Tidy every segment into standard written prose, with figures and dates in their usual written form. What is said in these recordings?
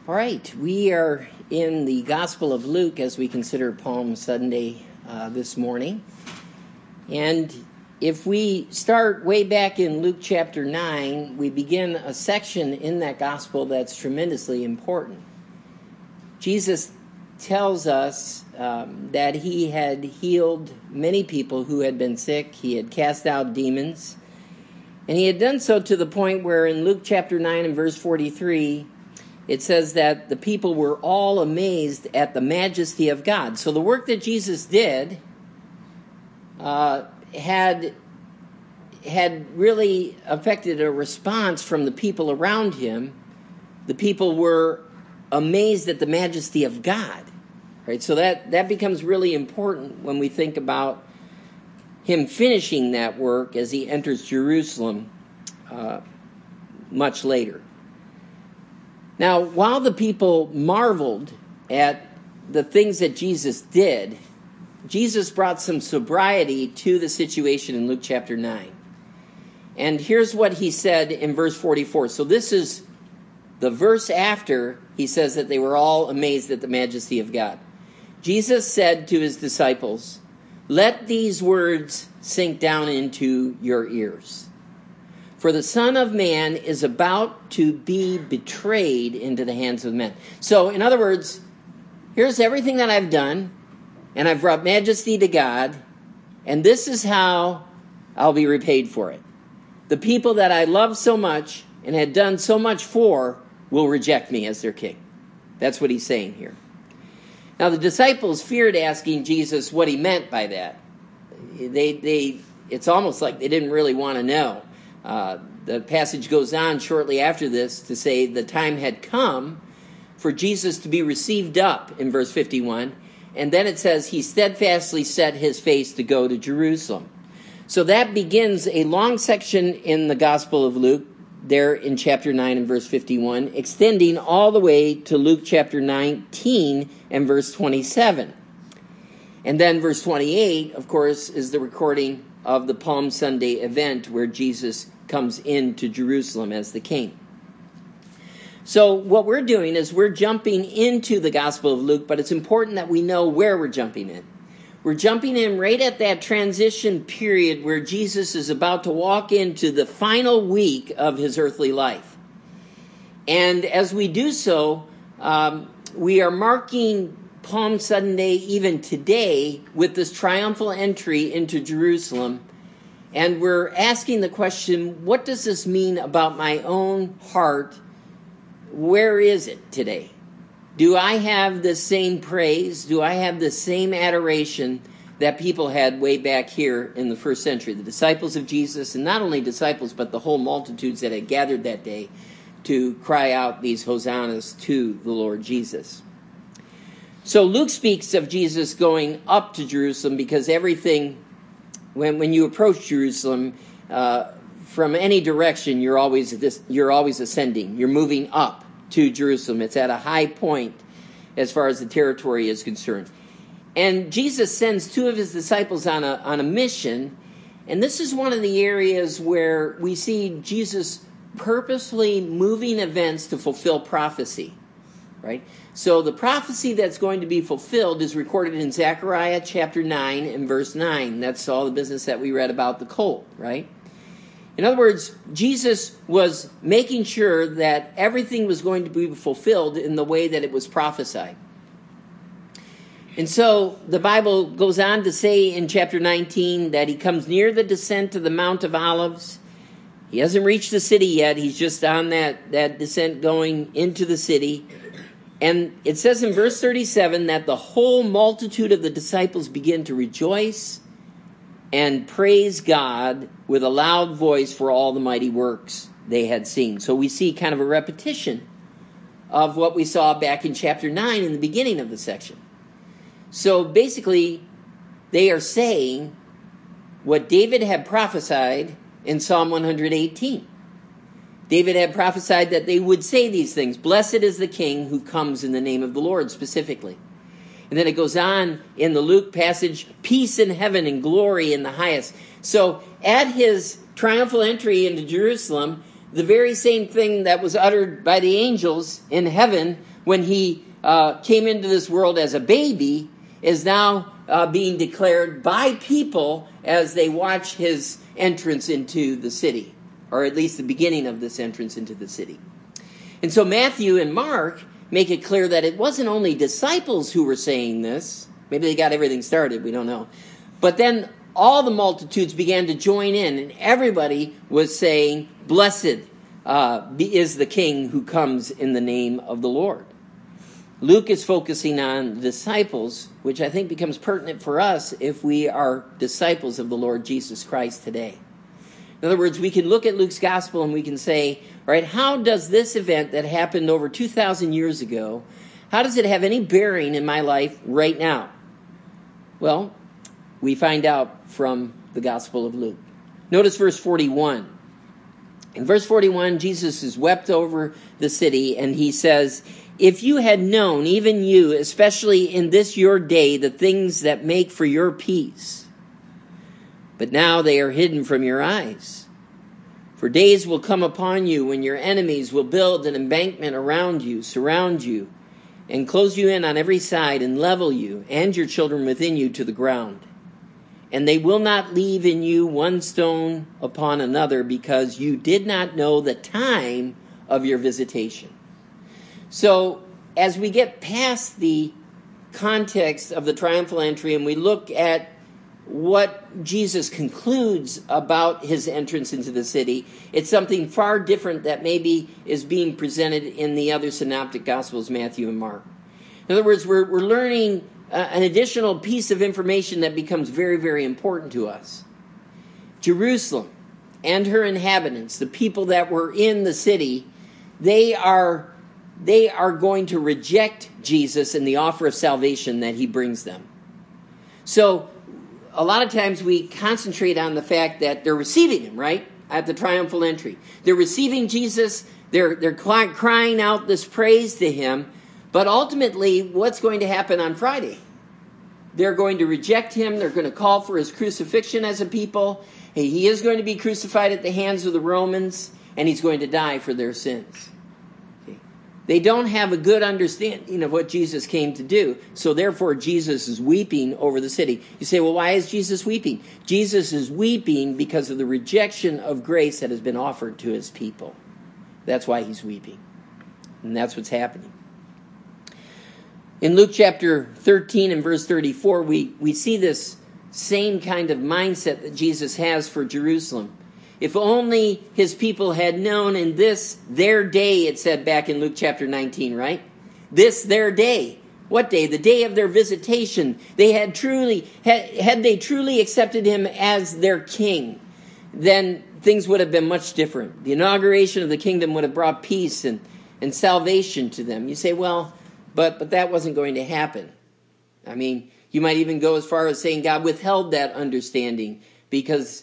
All right, we are in the Gospel of Luke as we consider Palm Sunday this morning. And if we start way back in Luke chapter 9, we begin a section in that Gospel that's tremendously important. Jesus tells us that he had healed many people who had been sick. He had cast out demons. And he had done so to the point where in Luke chapter 9 and verse 43, it says that the people were all amazed at the majesty of God. So the work that Jesus did had really affected a response from the people around him. The people were amazed at the majesty of God. Right? So that becomes really important when we think about him finishing that work as he enters Jerusalem much later. Now, while the people marveled at the things that Jesus did, Jesus brought some sobriety to the situation in Luke chapter 9. And here's what he said in verse 44. So this is the verse after he says that they were all amazed at the majesty of God. Jesus said to his disciples, "Let these words sink down into your ears. For the Son of Man is about to be betrayed into the hands of men." So, in other words, here's everything that I've done, and I've brought majesty to God, and this is how I'll be repaid for it. The people that I love so much and had done so much for will reject me as their king. That's what he's saying here. Now, the disciples feared asking Jesus what he meant by that. It's almost like they didn't really want to know. The passage goes on shortly after this to say the time had come for Jesus to be received up in verse 51. And then it says he steadfastly set his face to go to Jerusalem. So that begins a long section in the Gospel of Luke there in chapter 9 and verse 51, extending all the way to Luke chapter 19 and verse 27. And then verse 28, of course, is the recording of the Palm Sunday event where Jesus comes into Jerusalem as the king. So what we're doing is we're jumping into the Gospel of Luke, but it's important that we know where we're jumping in. We're jumping in right at that transition period where Jesus is about to walk into the final week of his earthly life. And as we do so, we are marking Palm Sunday even today with this triumphal entry into Jerusalem. And we're asking the question, what does this mean about my own heart? Where is it today? Do I have the same praise? Do I have the same adoration that people had way back here in the first century? The disciples of Jesus, and not only disciples, but the whole multitudes that had gathered that day to cry out these hosannas to the Lord Jesus. So Luke speaks of Jesus going up to Jerusalem because everything, when you approach Jerusalem, from any direction, you're always ascending. You're moving up to Jerusalem. It's at a high point as far as the territory is concerned. And Jesus sends two of his disciples on a mission. And this is one of the areas where we see Jesus purposely moving events to fulfill prophecy. Right? So the prophecy that's going to be fulfilled is recorded in Zechariah chapter 9 and verse 9. That's all the business that we read about the colt, right? In other words, Jesus was making sure that everything was going to be fulfilled in the way that it was prophesied. And so the Bible goes on to say in chapter 19 that he comes near the descent of the Mount of Olives. He hasn't reached the city yet. He's just on that descent going into the city. And it says in verse 37 that the whole multitude of the disciples begin to rejoice and praise God with a loud voice for all the mighty works they had seen. So we see kind of a repetition of what we saw back in chapter 9 in the beginning of the section. So basically, they are saying what David had prophesied in Psalm 118. David had prophesied that they would say these things. Blessed is the King who comes in the name of the Lord specifically. And then it goes on in the Luke passage, peace in heaven and glory in the highest. So at his triumphal entry into Jerusalem, the very same thing that was uttered by the angels in heaven when he came into this world as a baby, is now being declared by people as they watch his entrance into the city, or at least the beginning of this entrance into the city. And so Matthew and Mark make it clear that it wasn't only disciples who were saying this. Maybe they got everything started, we don't know. But then all the multitudes began to join in, and everybody was saying, "Blessed is the King who comes in the name of the Lord." Luke is focusing on the disciples, which I think becomes pertinent for us if we are disciples of the Lord Jesus Christ today. In other words, we can look at Luke's gospel and we can say, all right, how does this event that happened over 2,000 years ago, how does it have any bearing in my life right now? Well, we find out from the Gospel of Luke. Notice verse 41. In verse 41, Jesus is wept over the city, and he says, "If you had known, even you, especially in this your day, the things that make for your peace, but now they are hidden from your eyes. For days will come upon you when your enemies will build an embankment around you, surround you, and close you in on every side, and level you and your children within you to the ground. And they will not leave in you one stone upon another, because you did not know the time of your visitation." So, as we get past the context of the triumphal entry and we look at what Jesus concludes about his entrance into the city, it's something far different that maybe is being presented in the other synoptic gospels, Matthew and Mark. In other words, we're learning an additional piece of information that becomes very, very important to us. Jerusalem and her inhabitants, the people that were in the city, they are going to reject Jesus and the offer of salvation that he brings them. So, a lot of times we concentrate on the fact that they're receiving him, right? At the triumphal entry. They're receiving Jesus. They're crying out this praise to him. But ultimately, what's going to happen on Friday? They're going to reject him. They're going to call for his crucifixion as a people. He is going to be crucified at the hands of the Romans, and he's going to die for their sins. They don't have a good understanding of what Jesus came to do. So therefore, Jesus is weeping over the city. You say, well, why is Jesus weeping? Jesus is weeping because of the rejection of grace that has been offered to his people. That's why he's weeping. And that's what's happening. In Luke chapter 13 and verse 34, we see this same kind of mindset that Jesus has for Jerusalem. If only his people had known in this their day, it said back in Luke chapter 19, right? This their day. What day? The day of their visitation. They had they truly accepted him as their king, then things would have been much different. The inauguration of the kingdom would have brought peace and salvation to them. You say, well, but that wasn't going to happen. I mean, you might even go as far as saying God withheld that understanding because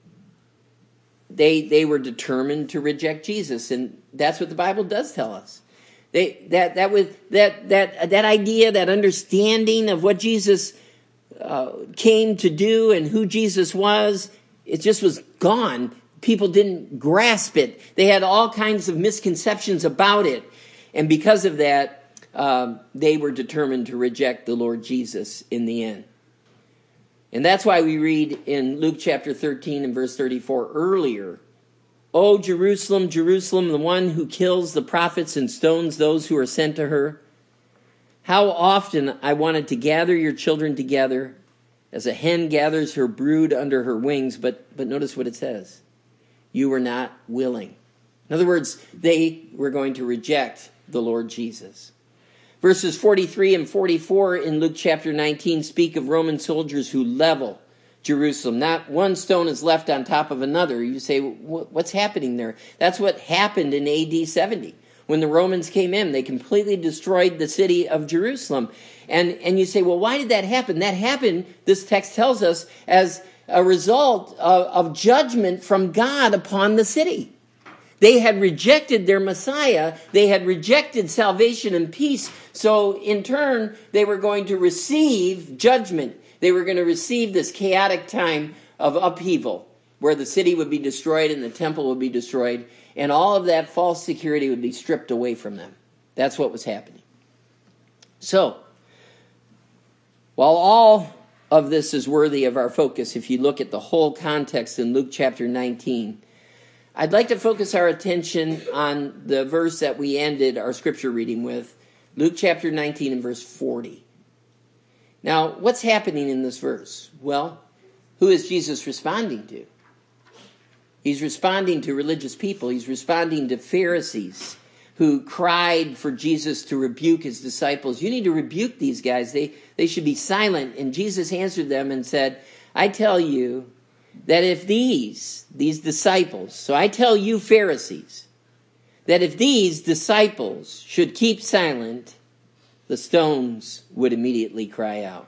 they were determined to reject Jesus, and that's what the Bible does tell us. That idea, that understanding of what Jesus came to do and who Jesus was, it just was gone. People didn't grasp it. They had all kinds of misconceptions about it, and because of that, they were determined to reject the Lord Jesus in the end. And that's why we read in Luke chapter 13 and verse 34 earlier, "O Jerusalem, Jerusalem, the one who kills the prophets and stones those who are sent to her. How often I wanted to gather your children together as a hen gathers her brood under her wings." But notice what it says. You were not willing. In other words, they were going to reject the Lord Jesus. Verses 43 and 44 in Luke chapter 19 speak of Roman soldiers who level Jerusalem. Not one stone is left on top of another. You say, what's happening there? That's what happened in AD 70. When the Romans came in, they completely destroyed the city of Jerusalem. And you say, well, why did that happen? That happened, this text tells us, as a result of judgment from God upon the city. They had rejected their Messiah. They had rejected salvation and peace. So in turn, they were going to receive judgment. They were going to receive this chaotic time of upheaval where the city would be destroyed and the temple would be destroyed. And all of that false security would be stripped away from them. That's what was happening. So, while all of this is worthy of our focus, if you look at the whole context in Luke chapter 19, I'd like to focus our attention on the verse that we ended our scripture reading with, Luke chapter 19 and verse 40. Now, what's happening in this verse? Well, who is Jesus responding to? He's responding to religious people. He's responding to Pharisees who cried for Jesus to rebuke his disciples. You need to rebuke these guys. They should be silent. And Jesus answered them and said, I tell you that if these disciples, so I tell you Pharisees, that if these disciples should keep silent, the stones would immediately cry out.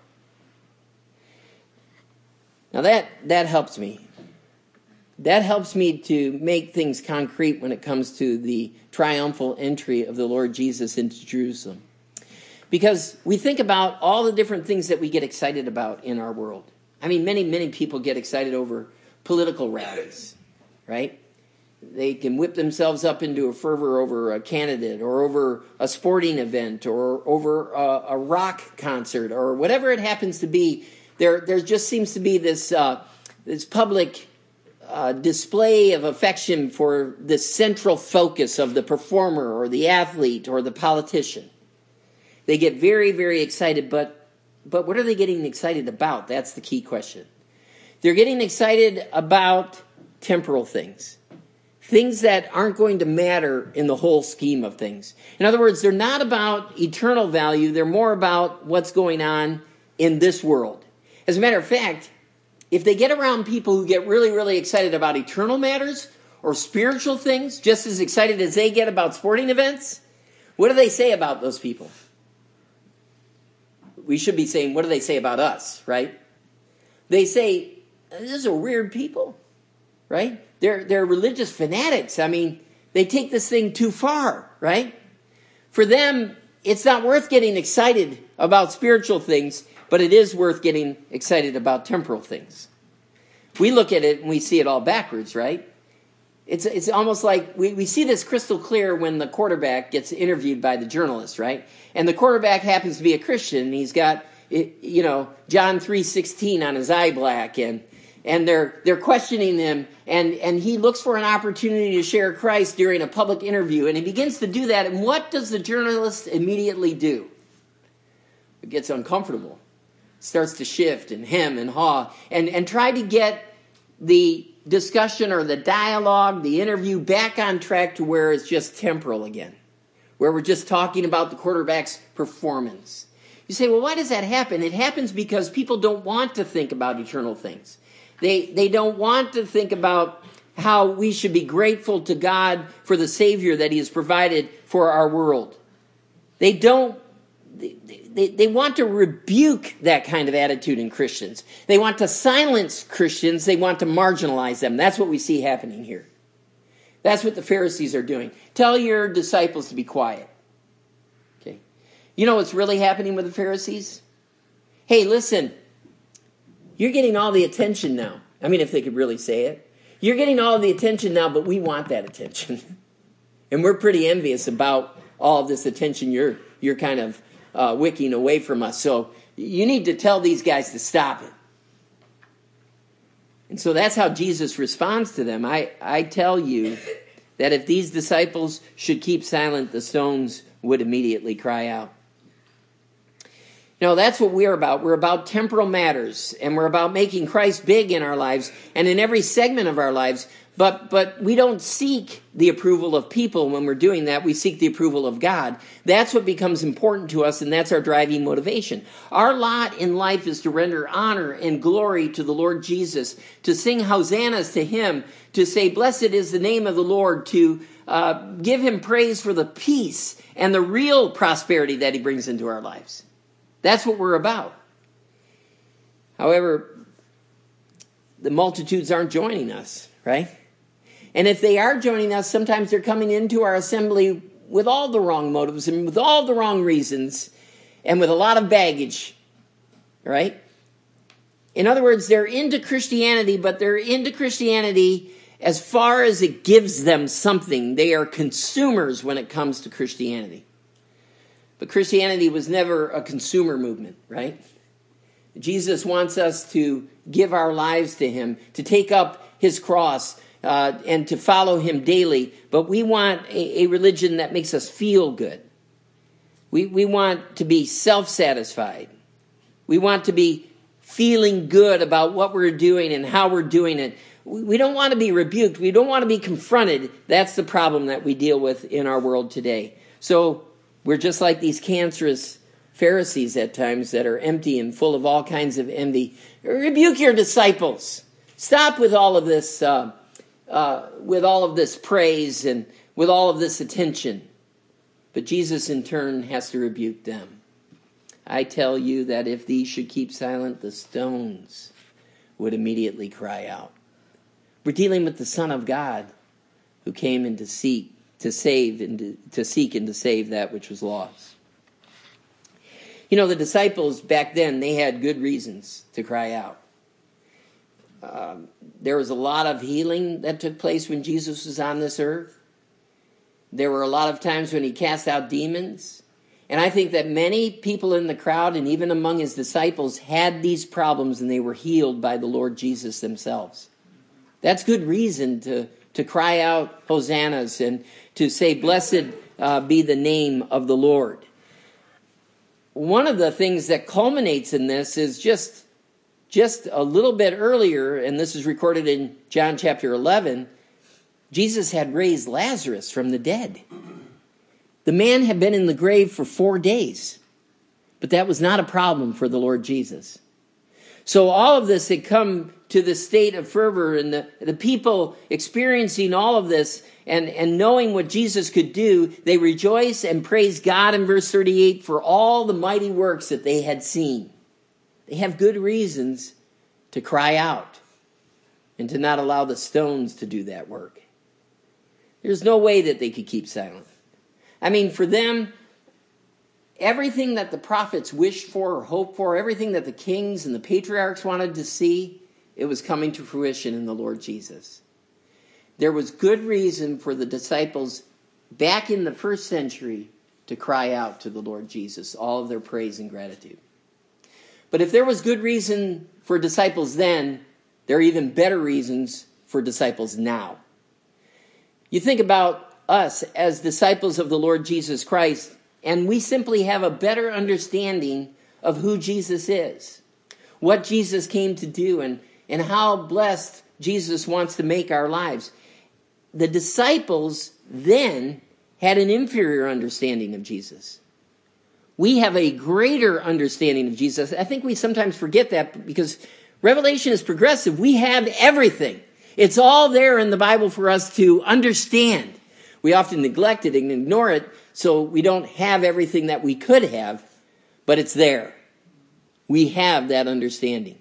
Now that helps me. That helps me to make things concrete when it comes to the triumphal entry of the Lord Jesus into Jerusalem. Because we think about all the different things that we get excited about in our world. I mean, many people get excited over political rallies, right? They can whip themselves up into a fervor over a candidate or over a sporting event or over a rock concert or whatever it happens to be. There just seems to be this public display of affection for the central focus of the performer or the athlete or the politician. They get very, very excited, but what are they getting excited about? That's the key question. They're getting excited about temporal things. Things that aren't going to matter in the whole scheme of things. In other words, they're not about eternal value. They're more about what's going on in this world. As a matter of fact, if they get around people who get really, really excited about eternal matters or spiritual things, just as excited as they get about sporting events, what do they say about those people? We should be saying, what do they say about us, right? They say, these are weird people, right? They're religious fanatics. I mean, they take this thing too far, right? For them, it's not worth getting excited about spiritual things, but it is worth getting excited about temporal things. We look at it and we see it all backwards, right? It's almost like we see this crystal clear when the quarterback gets interviewed by the journalist, right? And the quarterback happens to be a Christian. And he's got, John 3:16 on his eye black, and they're questioning him, and he looks for an opportunity to share Christ during a public interview, and he begins to do that. And what does the journalist immediately do? It gets uncomfortable, starts to shift and hem and haw, and try to get the discussion or the dialogue, the interview back on track to where it's just temporal again, where we're just talking about the quarterback's performance. You say, well, why does that happen? It happens because people don't want to think about eternal things. They don't want to think about how we should be grateful to God for the Savior that He has provided for our world. They want to rebuke that kind of attitude in Christians. They want to silence Christians. They want to marginalize them. That's what we see happening here. That's what the Pharisees are doing. Tell your disciples to be quiet. Okay. You know what's really happening with the Pharisees? Hey, listen, you're getting all the attention now. I mean, if they could really say it. You're getting all the attention now, but we want that attention. And we're pretty envious about all of this attention you're kind of wicking away from us. So you need to tell these guys to stop it. And so that's how Jesus responds to them. I tell you that if these disciples should keep silent, the stones would immediately cry out. No, that's what we're about. We're about temporal matters, and we're about making Christ big in our lives and in every segment of our lives. But we don't seek the approval of people when we're doing that. We seek the approval of God. That's what becomes important to us, and that's our driving motivation. Our lot in life is to render honor and glory to the Lord Jesus, to sing hosannas to Him, to say, blessed is the name of the Lord, to give Him praise for the peace and the real prosperity that He brings into our lives. That's what we're about. However, the multitudes aren't joining us, right? And if they are joining us, sometimes they're coming into our assembly with all the wrong motives and with all the wrong reasons and with a lot of baggage, right? In other words, they're into Christianity, but they're into Christianity as far as it gives them something. They are consumers when it comes to Christianity. But Christianity was never a consumer movement, right? Jesus wants us to give our lives to him, to take up his cross, and to follow him daily. But we want a religion that makes us feel good. We want to be self-satisfied. We want to be feeling good about what we're doing and how we're doing it. We don't want to be rebuked. We don't want to be confronted. That's the problem that we deal with in our world today. So we're just like these cancerous Pharisees at times that are empty and full of all kinds of envy. Rebuke your disciples. Stop with all of this, praise and with all of this attention. But Jesus in turn has to rebuke them. I tell you that if these should keep silent, the stones would immediately cry out. We're dealing with the Son of God who came in to seek and to save that which was lost. You know, the disciples back then, they had good reasons to cry out. There was a lot of healing that took place when Jesus was on this earth. There were a lot of times when he cast out demons. And I think that many people in the crowd and even among his disciples had these problems and they were healed by the Lord Jesus themselves. That's good reason to cry out hosannas and to say, blessed be the name of the Lord. One of the things that culminates in this is just a little bit earlier, and this is recorded in John chapter 11, Jesus had raised Lazarus from the dead. The man had been in the grave for 4 days, but that was not a problem for the Lord Jesus. So all of this had come to the state of fervor, and the people experiencing all of this and knowing what Jesus could do, they rejoice and praise God in verse 38 for all the mighty works that they had seen. They have good reasons to cry out and to not allow the stones to do that work. There's no way that they could keep silent. I mean, for them, everything that the prophets wished for or hoped for, everything that the kings and the patriarchs wanted to see, it was coming to fruition in the Lord Jesus. There was good reason for the disciples back in the first century to cry out to the Lord Jesus, all of their praise and gratitude. But if there was good reason for disciples then, there are even better reasons for disciples now. You think about us as disciples of the Lord Jesus Christ, and we simply have a better understanding of who Jesus is, what Jesus came to do, and how blessed Jesus wants to make our lives. The disciples then had an inferior understanding of Jesus. We have a greater understanding of Jesus. I think we sometimes forget that because Revelation is progressive. We have everything. It's all there in the Bible for us to understand. We often neglect it and ignore it, so we don't have everything that we could have, but it's there. We have that understanding.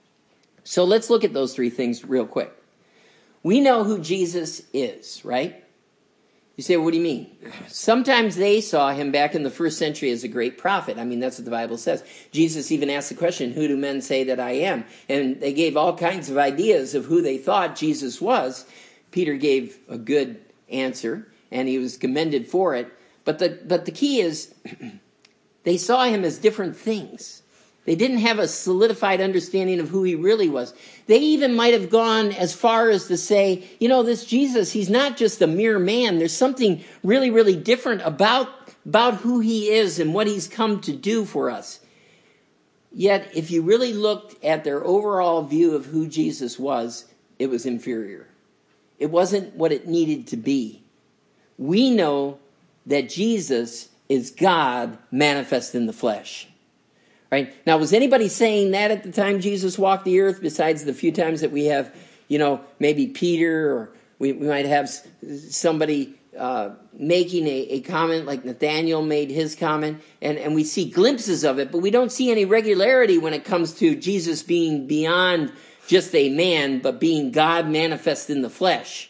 So let's look at those three things real quick. We know who Jesus is, right? You say, well, what do you mean? Sometimes they saw him back in the first century as a great prophet. I mean, that's what the Bible says. Jesus even asked the question, who do men say that I am? And they gave all kinds of ideas of who they thought Jesus was. Peter gave a good answer, and he was commended for it. But the key is, they saw him as different things. They didn't have a solidified understanding of who he really was. They even might have gone as far as to say, you know, this Jesus, he's not just a mere man. There's something really, really different about who he is and what he's come to do for us. Yet, if you really looked at their overall view of who Jesus was, it was inferior. It wasn't what it needed to be. We know that Jesus is God manifest in the flesh. Right? Now, was anybody saying that at the time Jesus walked the earth, besides the few times that we have, you know, maybe Peter, or we might have somebody making a comment like Nathaniel made his comment, and we see glimpses of it, but we don't see any regularity when it comes to Jesus being beyond just a man, but being God manifest in the flesh.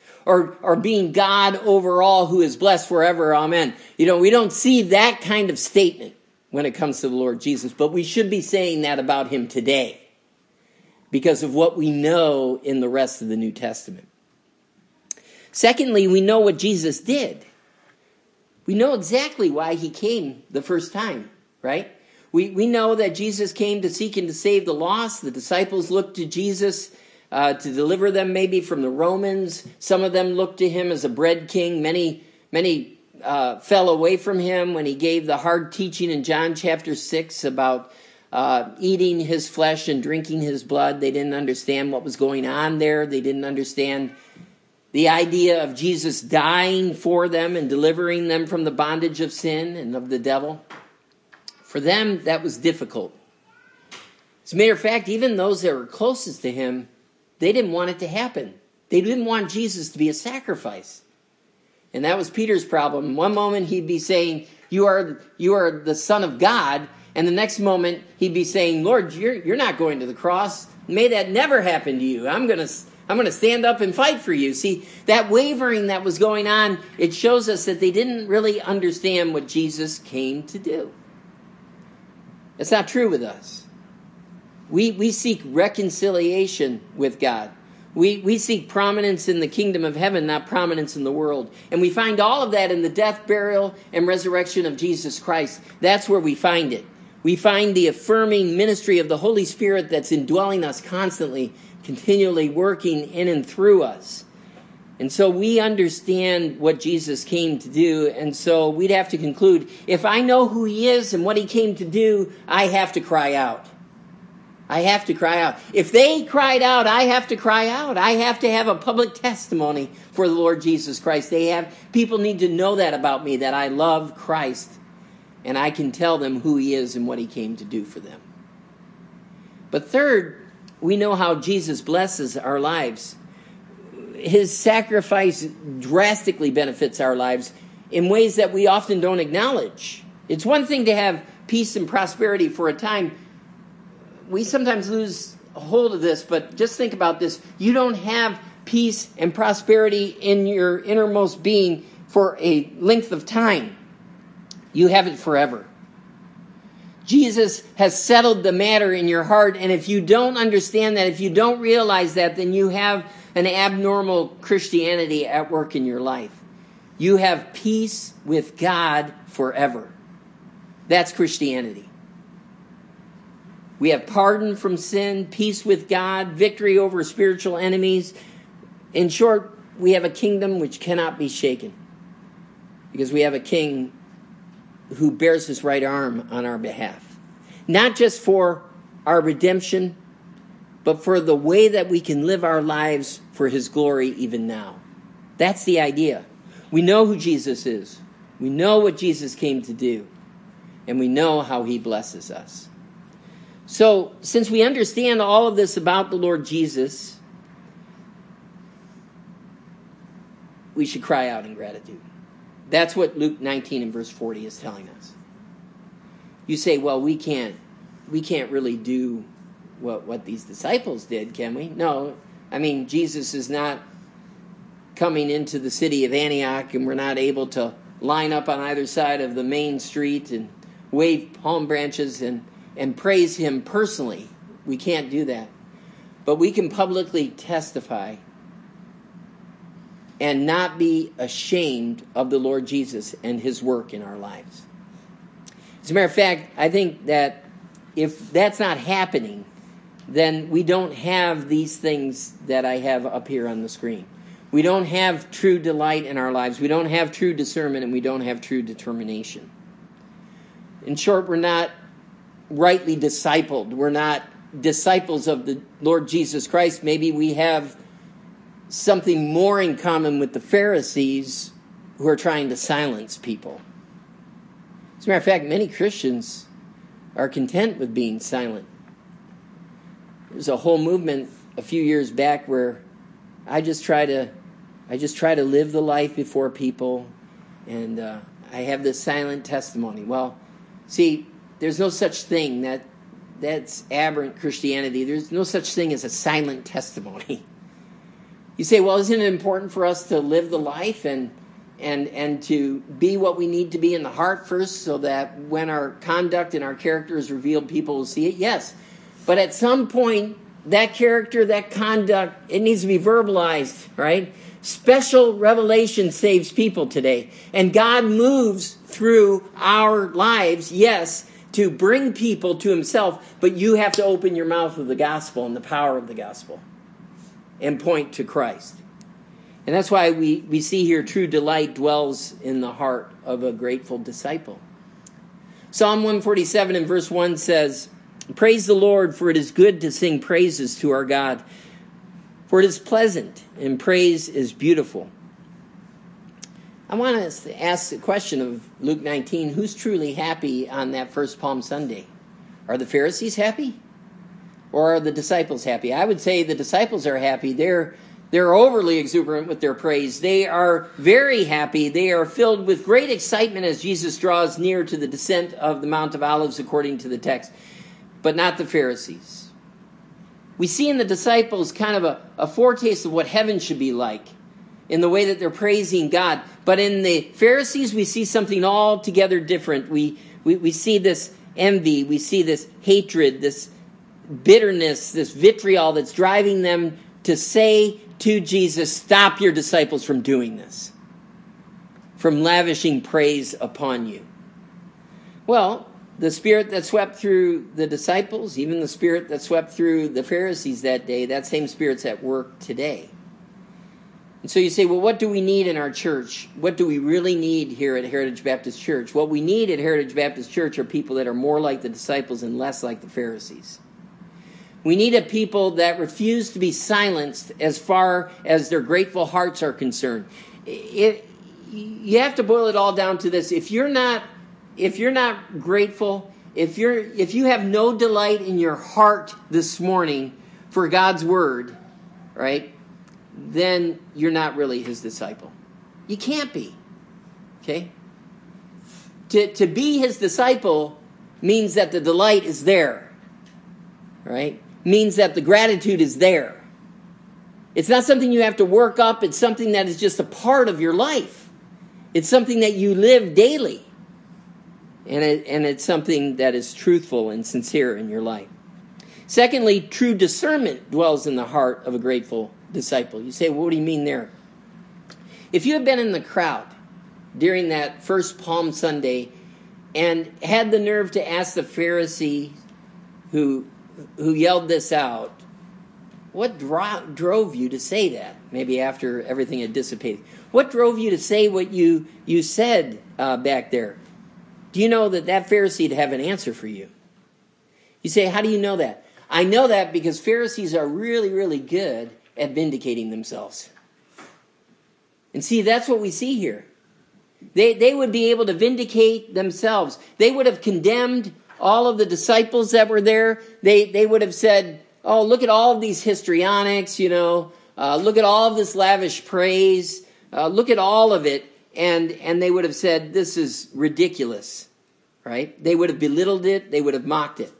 Or being God overall who is blessed forever, amen. You know, we don't see that kind of statement when it comes to the Lord Jesus, but we should be saying that about him today because of what we know in the rest of the New Testament. Secondly, we know what Jesus did. We know exactly why he came the first time, right? We know that Jesus came to seek and to save the lost. The disciples looked to Jesus to deliver them maybe from the Romans. Some of them looked to him as a bread king. Many fell away from him when he gave the hard teaching in John chapter 6 about eating his flesh and drinking his blood. They didn't understand what was going on there. They didn't understand the idea of Jesus dying for them and delivering them from the bondage of sin and of the devil. For them, that was difficult. As a matter of fact, even those that were closest to him, they didn't want it to happen. They didn't want Jesus to be a sacrifice. And that was Peter's problem. One moment he'd be saying, you are the Son of God. And the next moment he'd be saying, Lord, you're not going to the cross. May that never happen to you. I'm going to stand up and fight for you. See, that wavering that was going on, it shows us that they didn't really understand what Jesus came to do. That's not true with us. We seek reconciliation with God. We seek prominence in the kingdom of heaven, not prominence in the world. And we find all of that in the death, burial, and resurrection of Jesus Christ. That's where we find it. We find the affirming ministry of the Holy Spirit that's indwelling us constantly, continually working in and through us. And so we understand what Jesus came to do. And so we'd have to conclude, if I know who he is and what he came to do, I have to cry out. I have to cry out. If they cried out, I have to cry out. I have to have a public testimony for the Lord Jesus Christ. People need to know that about me, that I love Christ. And I can tell them who he is and what he came to do for them. But third, we know how Jesus blesses our lives. His sacrifice drastically benefits our lives in ways that we often don't acknowledge. It's one thing to have peace and prosperity for a time. We sometimes lose hold of this, but just think about this. You don't have peace and prosperity in your innermost being for a length of time. You have it forever. Jesus has settled the matter in your heart, and if you don't understand that, if you don't realize that, then you have an abnormal Christianity at work in your life. You have peace with God forever. That's Christianity. We have pardon from sin, peace with God, victory over spiritual enemies. In short, we have a kingdom which cannot be shaken, because we have a king who bears his right arm on our behalf. Not just for our redemption, but for the way that we can live our lives for his glory even now. That's the idea. We know who Jesus is. We know what Jesus came to do. And we know how he blesses us. So, since we understand all of this about the Lord Jesus, we should cry out in gratitude. That's what Luke 19 and verse 40 is telling us. You say, well, we can't really do what these disciples did, can we? No. I mean, Jesus is not coming into the city of Antioch and we're not able to line up on either side of the main street and wave palm branches and praise him personally. We can't do that. But we can publicly testify and not be ashamed of the Lord Jesus and his work in our lives. As a matter of fact, I think that if that's not happening, then we don't have these things that I have up here on the screen. We don't have true delight in our lives. We don't have true discernment, and we don't have true determination. In short, we're not rightly discipled. We're not disciples of the Lord Jesus Christ. Maybe we have something more in common with the Pharisees who are trying to silence people. As a matter of fact, many Christians are content with being silent. There's a whole movement a few years back where I just try to live the life before people, and I have this silent testimony. Well, see, there's no such thing. That's aberrant Christianity. There's no such thing as a silent testimony. You say, well, isn't it important for us to live the life and to be what we need to be in the heart first, so that when our conduct and our character is revealed, people will see it? Yes. But at some point, that character, that conduct, it needs to be verbalized, right? Special revelation saves people today. And God moves through our lives, yes, to bring people to himself, but you have to open your mouth with the gospel and the power of the gospel and point to Christ. And that's why we see here true delight dwells in the heart of a grateful disciple. Psalm 147 and verse 1 says, "Praise the Lord, for it is good to sing praises to our God. For it is pleasant, and praise is beautiful." I want to ask the question of Luke 19, who's truly happy on that first Palm Sunday? Are the Pharisees happy? Or are the disciples happy? I would say the disciples are happy. They're overly exuberant with their praise. They are very happy. They are filled with great excitement as Jesus draws near to the descent of the Mount of Olives according to the text, but not the Pharisees. We see in the disciples kind of a foretaste of what heaven should be like in the way that they're praising God. But in the Pharisees, we see something altogether different. We see this envy. We see this hatred, this bitterness, this vitriol that's driving them to say to Jesus, "Stop your disciples from doing this, from lavishing praise upon you." Well, the spirit that swept through the disciples, even the spirit that swept through the Pharisees that day, that same spirit's at work today. And so you say, well, what do we need in our church? What do we really need here at Heritage Baptist Church? What we need at Heritage Baptist Church are people that are more like the disciples and less like the Pharisees. We need a people that refuse to be silenced as far as their grateful hearts are concerned. You have to boil it all down to this. If you're not grateful, if you have no delight in your heart this morning for God's word, right, then you're not really his disciple. You can't be. Okay? To be his disciple means that the delight is there. Right? Means that the gratitude is there. It's not something you have to work up. It's something that is just a part of your life. It's something that you live daily. And it's something that is truthful and sincere in your life. Secondly, true discernment dwells in the heart of a grateful disciple. You say, well, what do you mean there? If you had been in the crowd during that first Palm Sunday and had the nerve to ask the Pharisee who yelled this out, what drove you to say that? Maybe after everything had dissipated. What drove you to say what you said back there? Do you know that Pharisee would have an answer for you? You say, how do you know that? I know that because Pharisees are really, really good at vindicating themselves. And see, that's what we see here. They would be able to vindicate themselves. They would have condemned all of the disciples that were there. They would have said, oh, look at all of these histrionics, look at all of this lavish praise, look at all of it. And they would have said, this is ridiculous, right? They would have belittled it. They would have mocked it.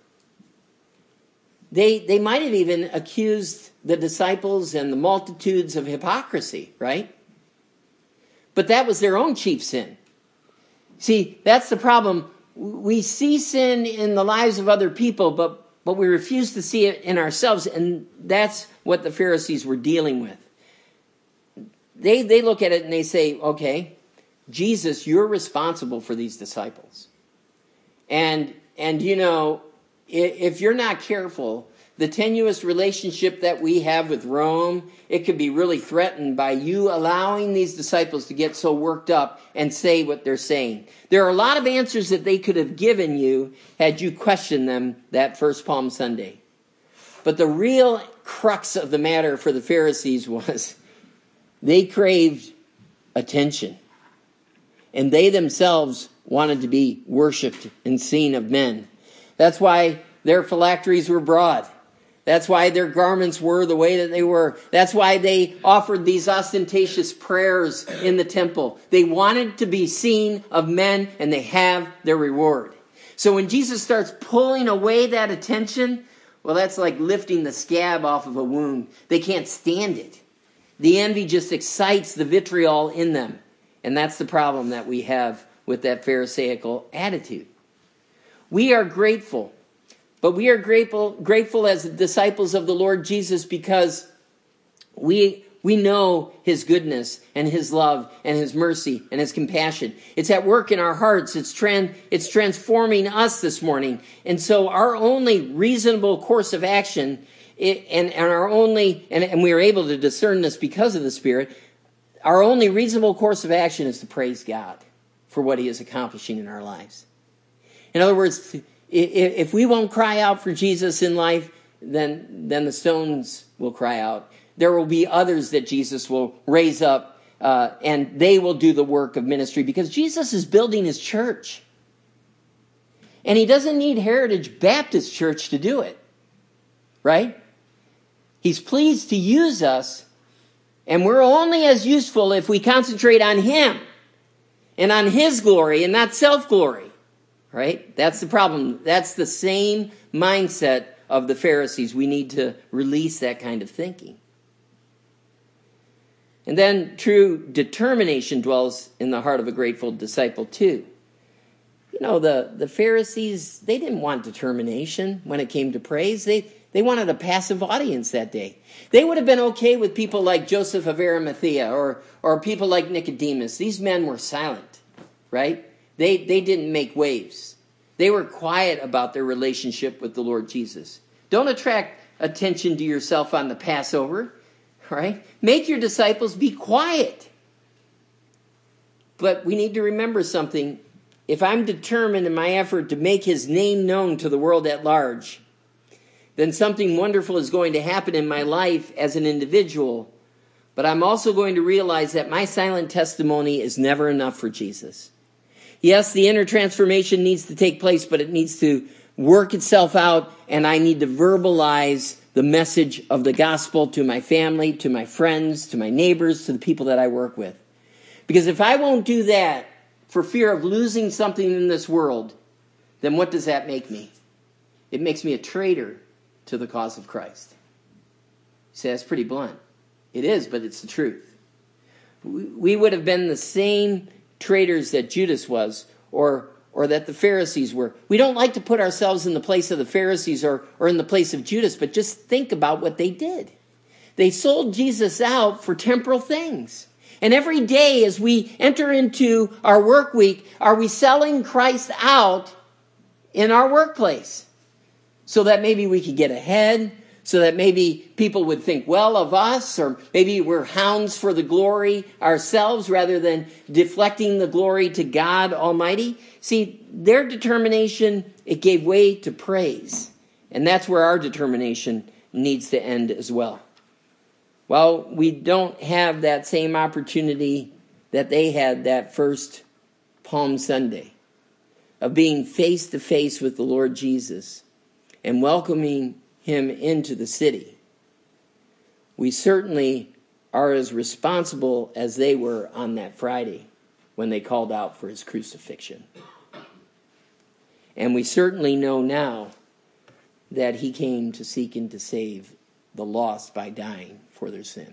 They might have even accused the disciples and the multitudes of hypocrisy, right? But that was their own chief sin. See, that's the problem. We see sin in the lives of other people, but we refuse to see it in ourselves, and that's what the Pharisees were dealing with. They look at it and they say, okay, Jesus, you're responsible for these disciples. And if you're not careful, the tenuous relationship that we have with Rome, it could be really threatened by you allowing these disciples to get so worked up and say what they're saying. There are a lot of answers that they could have given you had you questioned them that first Palm Sunday. But the real crux of the matter for the Pharisees was they craved attention. And they themselves wanted to be worshipped and seen of men. That's why their phylacteries were broad. That's why their garments were the way that they were. That's why they offered these ostentatious prayers in the temple. They wanted to be seen of men, and they have their reward. So when Jesus starts pulling away that attention, well, that's like lifting the scab off of a wound. They can't stand it. The envy just excites the vitriol in them. And that's the problem that we have with that Pharisaical attitude. We are grateful. But we are grateful as disciples of the Lord Jesus because we We know his goodness and his love and his mercy and his compassion. It's at work in our hearts. It's transforming us this morning. And so our only reasonable course of action, and we are able to discern this because of the Spirit, our only reasonable course of action is to praise God for what he is accomplishing in our lives. In other words, if we won't cry out for Jesus in life, then the stones will cry out. There will be others that Jesus will raise up, and they will do the work of ministry because Jesus is building his church. And he doesn't need Heritage Baptist Church to do it, right? He's pleased to use us, and we're only as useful if we concentrate on him and on his glory and not self-glory, right? That's the problem. That's the same mindset of the Pharisees. We need to release that kind of thinking. And then true determination dwells in the heart of a grateful disciple too. You know, the Pharisees, they didn't want determination when it came to praise. They wanted a passive audience that day. They would have been okay with people like Joseph of Arimathea or people like Nicodemus. These men were silent, right? They didn't make waves. They were quiet about their relationship with the Lord Jesus. Don't attract attention to yourself on the Passover. Right? Make your disciples be quiet. But we need to remember something. If I'm determined in my effort to make his name known to the world at large, then something wonderful is going to happen in my life as an individual. But I'm also going to realize that my silent testimony is never enough for Jesus. Yes, the inner transformation needs to take place, but it needs to work itself out, and I need to verbalize the message of the gospel to my family, to my friends, to my neighbors, to the people that I work with. Because if I won't do that for fear of losing something in this world, then what does that make me? It makes me a traitor to the cause of Christ. You say, that's pretty blunt. It is, but it's the truth. We would have been the same traitors that Judas was, or that the Pharisees were. We don't like to put ourselves in the place of the Pharisees or in the place of Judas, but just think about what they did. They sold Jesus out for temporal things. And every day as we enter into our work week, are we selling Christ out in our workplace? So that maybe we could get ahead, so that maybe people would think well of us, or maybe we're hounds for the glory ourselves rather than deflecting the glory to God Almighty. See, their determination, it gave way to praise. And that's where our determination needs to end as well. Well, we don't have that same opportunity that they had that first Palm Sunday of being face to face with the Lord Jesus and welcoming him into the city. We certainly are as responsible as they were on that Friday when they called out for his crucifixion. And we certainly know now that he came to seek and to save the lost by dying for their sin.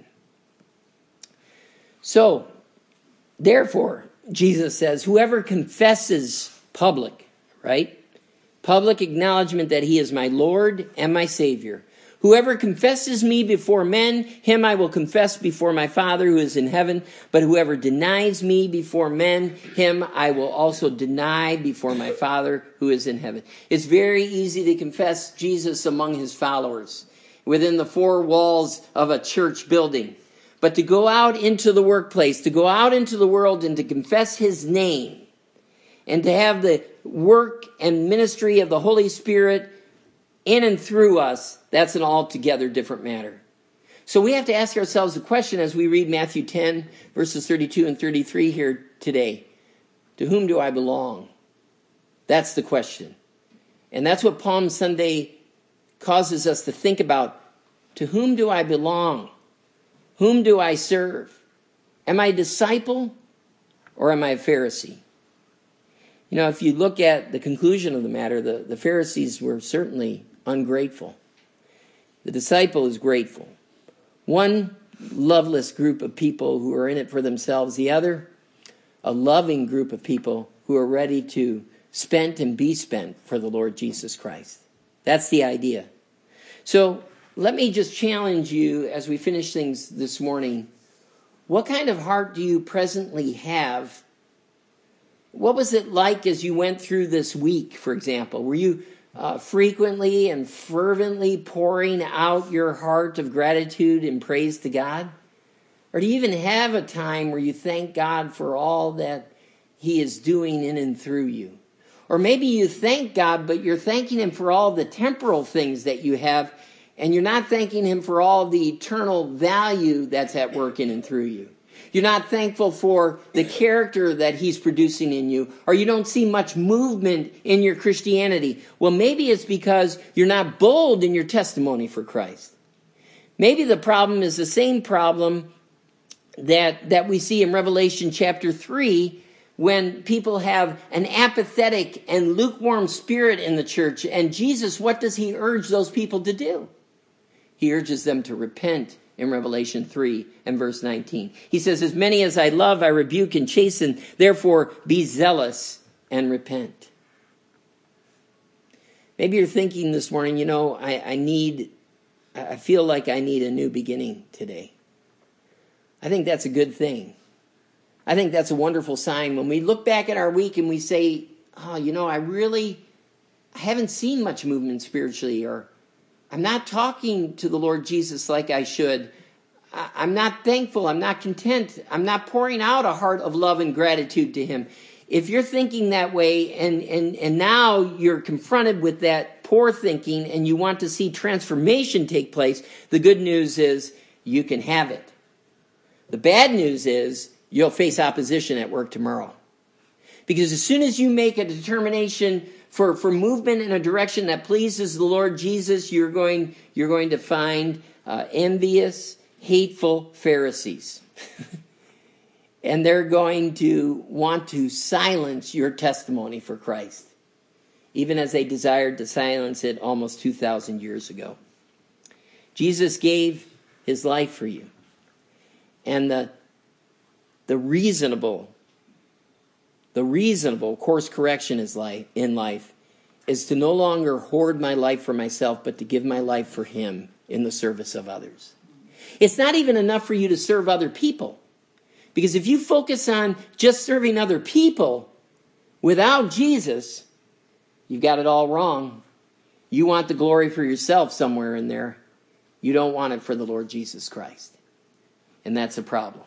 So, therefore, Jesus says, whoever confesses public, right? Public acknowledgement that he is my Lord and my Savior. Whoever confesses me before men, him I will confess before my Father who is in heaven. But whoever denies me before men, him I will also deny before my Father who is in heaven. It's very easy to confess Jesus among his followers within the four walls of a church building. But to go out into the workplace, to go out into the world and to confess his name, and to have the work and ministry of the Holy Spirit in and through us, that's an altogether different matter. So we have to ask ourselves the question as we read Matthew 10, verses 32 and 33 here today. To whom do I belong? That's the question. And that's what Palm Sunday causes us to think about. To whom do I belong? Whom do I serve? Am I a disciple or am I a Pharisee? You know, if you look at the conclusion of the matter, the Pharisees were certainly ungrateful. The disciple is grateful. One loveless group of people who are in it for themselves. The other, a loving group of people who are ready to spend and be spent for the Lord Jesus Christ. That's the idea. So let me just challenge you as we finish things this morning. What kind of heart do you presently have? What was it like as you went through this week, for example? Were you frequently and fervently pouring out your heart of gratitude and praise to God? Or do you even have a time where you thank God for all that he is doing in and through you? Or maybe you thank God, but you're thanking him for all the temporal things that you have, and you're not thanking him for all the eternal value that's at work in and through you. You're not thankful for the character that he's producing in you, or you don't see much movement in your Christianity. Well, maybe it's because you're not bold in your testimony for Christ. Maybe the problem is the same problem that we see in Revelation chapter 3, when people have an apathetic and lukewarm spirit in the church. And Jesus, what does he urge those people to do? He urges them to repent in Revelation 3 and verse 19. He says, as many as I love, I rebuke and chasten. Therefore, be zealous and repent. Maybe you're thinking this morning, I feel like I need a new beginning today. I think that's a good thing. I think that's a wonderful sign when we look back at our week and we say, I haven't seen much movement spiritually, or I'm not talking to the Lord Jesus like I should. I'm not thankful. I'm not content. I'm not pouring out a heart of love and gratitude to him. If you're thinking that way and now you're confronted with that poor thinking and you want to see transformation take place, the good news is you can have it. The bad news is you'll face opposition at work tomorrow. Because as soon as you make a determination for movement in a direction that pleases the Lord Jesus, you're going to find envious, hateful Pharisees. And they're going to want to silence your testimony for Christ, even as they desired to silence it almost 2,000 years ago. Jesus gave his life for you. And the reasonable course correction in life is to no longer hoard my life for myself, but to give my life for him in the service of others. It's not even enough for you to serve other people. Because if you focus on just serving other people without Jesus, you've got it all wrong. You want the glory for yourself somewhere in there. You don't want it for the Lord Jesus Christ. And that's a problem.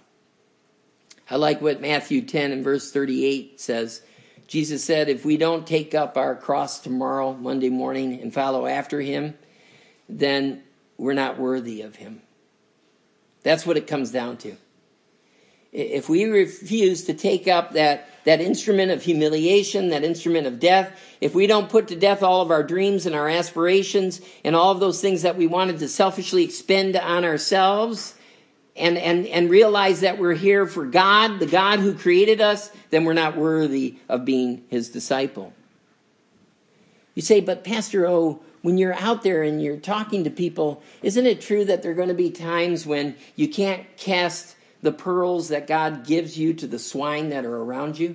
I like what Matthew 10 and verse 38 says. Jesus said, if we don't take up our cross tomorrow, Monday morning, and follow after him, then we're not worthy of him. That's what it comes down to. If we refuse to take up that instrument of humiliation, that instrument of death, if we don't put to death all of our dreams and our aspirations and all of those things that we wanted to selfishly expend on ourselves, and realize that we're here for God, the God who created us, then we're not worthy of being his disciple. You say, but Pastor O, when you're out there and you're talking to people, isn't it true that there are going to be times when you can't cast the pearls that God gives you to the swine that are around you?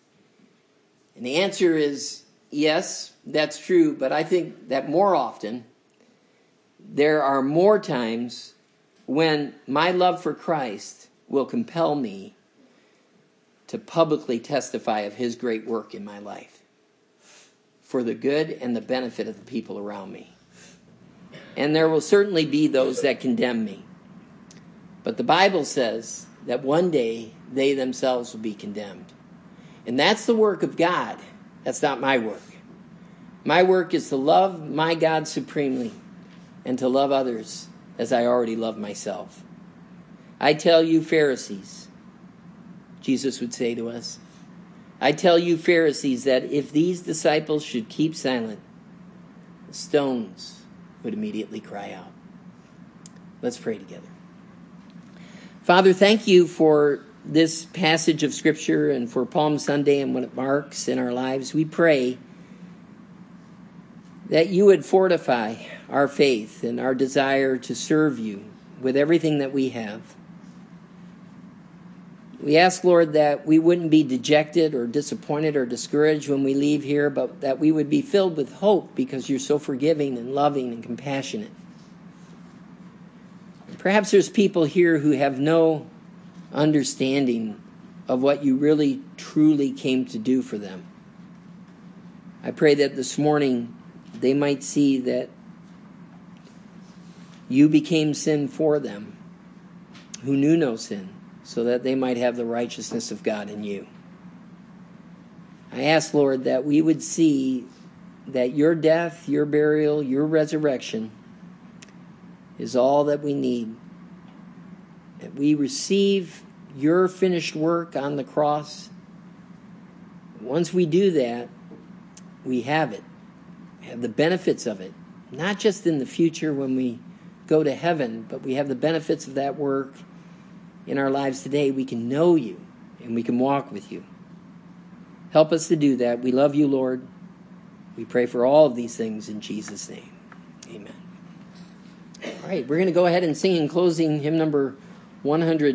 And the answer is yes, that's true, but I think that more often there are more times when my love for Christ will compel me to publicly testify of his great work in my life for the good and the benefit of the people around me. And there will certainly be those that condemn me. But the Bible says that one day they themselves will be condemned. And that's the work of God. That's not my work. My work is to love my God supremely and to love others as I already love myself. I tell you, Pharisees, Jesus would say to us, I tell you, Pharisees, that if these disciples should keep silent, the stones would immediately cry out. Let's pray together. Father, thank you for this passage of Scripture and for Palm Sunday and what it marks in our lives. We pray that you would fortify our faith and our desire to serve you with everything that we have. We ask, Lord, that we wouldn't be dejected or disappointed or discouraged when we leave here, but that we would be filled with hope because you're so forgiving and loving and compassionate. Perhaps there's people here who have no understanding of what you really, truly came to do for them. I pray that this morning they might see that you became sin for them, who knew no sin, so that they might have the righteousness of God in you. I ask, Lord, that we would see that your death, your burial, your resurrection is all that we need. That we receive your finished work on the cross. Once we do that, we have it. We have the benefits of it. Not just in the future when we go to heaven, but we have the benefits of that work in our lives today. We can know you and we can walk with you. Help us to do that. We love you, Lord. We pray for all of these things in Jesus' name. Amen. All right, we're going to go ahead and sing in closing hymn number 100.